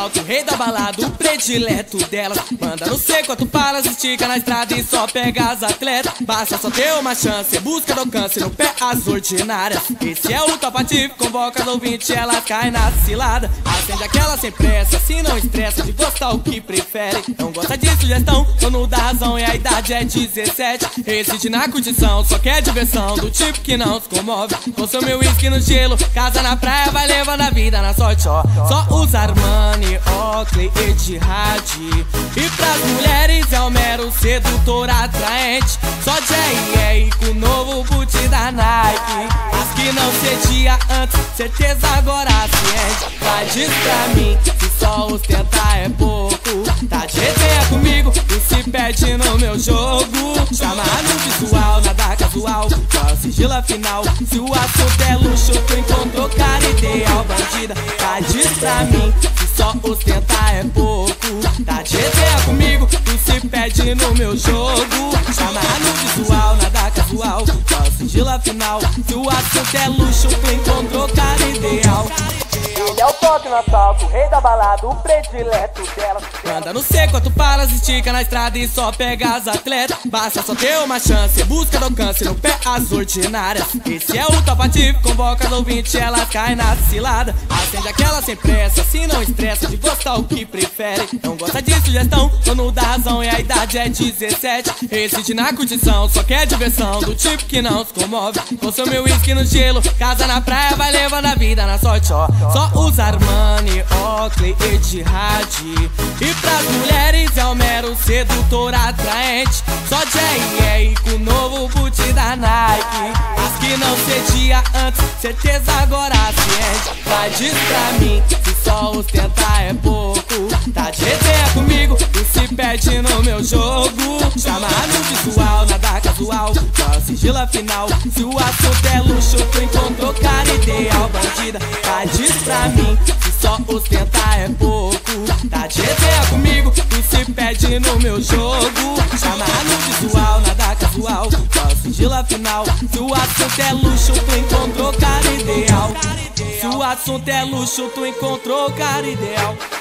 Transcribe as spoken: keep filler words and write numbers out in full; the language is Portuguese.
assalto, rei da balada, o predileto delas. Manda não sei quanto palas, estica na estrada e só pega as atletas. Basta só ter uma chance, busca do alcance no pé as ordinárias. Esse é o Top Ativo, convoca as ouvintes, elas caem na cilada. Acende aquela sem pressa, se não estressa de gostar o que prefere. Não gosta de sugestão, dono da razão e a idade é dezessete. Reside na curtição, só quer diversão, do tipo que não se comove. Consome uísque no gelo, casa na praia, vai levando a vida na sorte, ó. Só usa Armani, Oakley, Etihad. E pras mulheres é o mero sedutor atraente. Só J R com o novo boot da Nike. As que não cedia antes, certeza agora ciente. Tá diz pra mim, se só ostentar é pouco. Tá de resenha comigo e se perde no meu jogo. Chama no visual, nada casual, só sigilo afinal. Se o assunto é luxo, tu encontrou cara ideal, bandida. Tá diz pra mim, se só ostentar é pouco. Tá de resenha comigo e se perde no meu jogo. Chama no visual, nada casual, só sigilo afinal. Se o assunto é luxo, tu encontrou cara ideal. Ele é o toque no assalto, o rei da balada, o predileto dela. Manda no seco, quanto palas, estica na estrada e só pega as atletas. Basta só ter uma chance, busca do alcance no pé as ordinárias. Esse é o Top Ativo, convoca as ouvintes, elas caem na cilada. Acende aquela sem pressa, se não estressa de gostar o que prefere. Não gosta de sugestão, dono da razão e a idade é dezessete. Reside na curtição, só quer diversão, do tipo que não se comove. Consome uísque no gelo, casa na praia, vai levando a vida na sorte, ó. Só usa Armani, Oakley, Etihad. E pras mulheres é o mero sedutor atraente. Só J R com o novo boot da Nike. As que não cedia antes, certeza agora ciente. Vai diz pra mim, se só ostentar é pouco. Tá de resenha comigo e se perde no meu jogo. Chama no visual, nada casual, só sigilo afinal. Se o assunto é luxo, tu encontrou cara ideal, bandida. Tá diz pra mim, se só ostentar é pouco. Tá de resenha comigo e se perde no meu jogo. Chama no visual, nada casual, só sigilo afinal. Se o assunto é luxo, tu encontrou cara ideal. Se o assunto é luxo, tu encontrou cara ideal.